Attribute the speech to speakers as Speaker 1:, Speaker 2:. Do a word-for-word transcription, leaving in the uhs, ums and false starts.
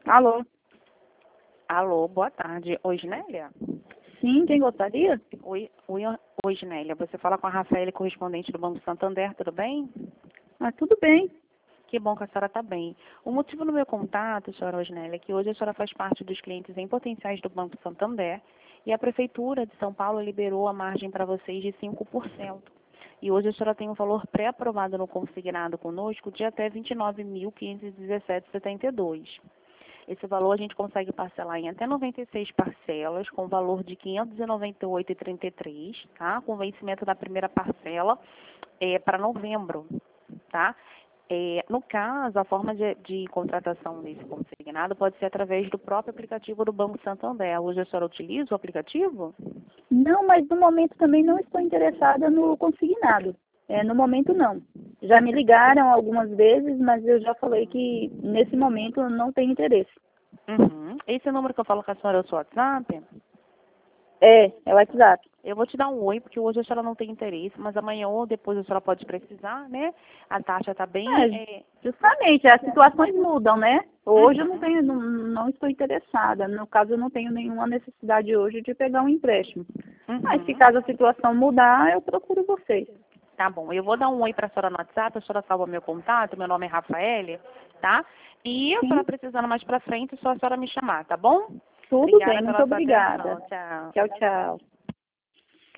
Speaker 1: Alô?
Speaker 2: Alô, boa tarde. Oi, Ginélia?
Speaker 1: Sim, quem gostaria?
Speaker 2: Oi, oi, oi, Ginélia. Você fala com a Rafaela, correspondente do Banco Santander, tudo bem?
Speaker 1: Ah, tudo bem.
Speaker 2: Que bom que a senhora está bem. O motivo do meu contato, senhora Osnélia, é que hoje a senhora faz parte dos clientes em potenciais do Banco Santander e a Prefeitura de São Paulo liberou a margem para vocês de cinco por cento. E hoje a senhora tem um valor pré-aprovado no consignado conosco de até vinte e nove mil, quinhentos e dezessete vírgula setenta e dois. Esse valor a gente consegue parcelar em até noventa e seis parcelas, com valor de quinhentos e noventa e oito vírgula trinta e três, tá? Com vencimento da primeira parcela é, para novembro, tá? É, no caso, a forma de, de contratação desse consignado pode ser através do próprio aplicativo do Banco Santander. Hoje a senhora utiliza o aplicativo?
Speaker 1: Não, mas no momento também não estou interessada no consignado. É, no momento não. Já me ligaram algumas vezes, mas eu já falei que nesse momento não tenho interesse.
Speaker 2: Uhum. Esse número que eu falo com a senhora é o seu WhatsApp?
Speaker 1: É, é o WhatsApp.
Speaker 2: Eu vou te dar um oi, porque hoje a senhora não tem interesse, mas amanhã ou depois a senhora pode precisar, né? A taxa está bem...
Speaker 1: É,
Speaker 2: É...
Speaker 1: justamente, as situações mudam, né? Hoje eu não
Speaker 2: Uhum.
Speaker 1: tenho, não, não estou interessada. No caso, eu não tenho nenhuma necessidade hoje de pegar um empréstimo. Mas se
Speaker 2: Uhum.
Speaker 1: caso a situação mudar, eu procuro vocês.
Speaker 2: Tá bom, eu vou dar um oi para a senhora no WhatsApp, a senhora salva meu contato, meu nome é Rafaele, tá? E a senhora
Speaker 1: Sim,
Speaker 2: precisando mais para frente, só a senhora me chamar, tá bom?
Speaker 1: tudo bem,
Speaker 2: Obrigada
Speaker 1: muito
Speaker 2: pela sua
Speaker 1: obrigada.
Speaker 2: atenção, tchau.
Speaker 1: Tchau, tchau.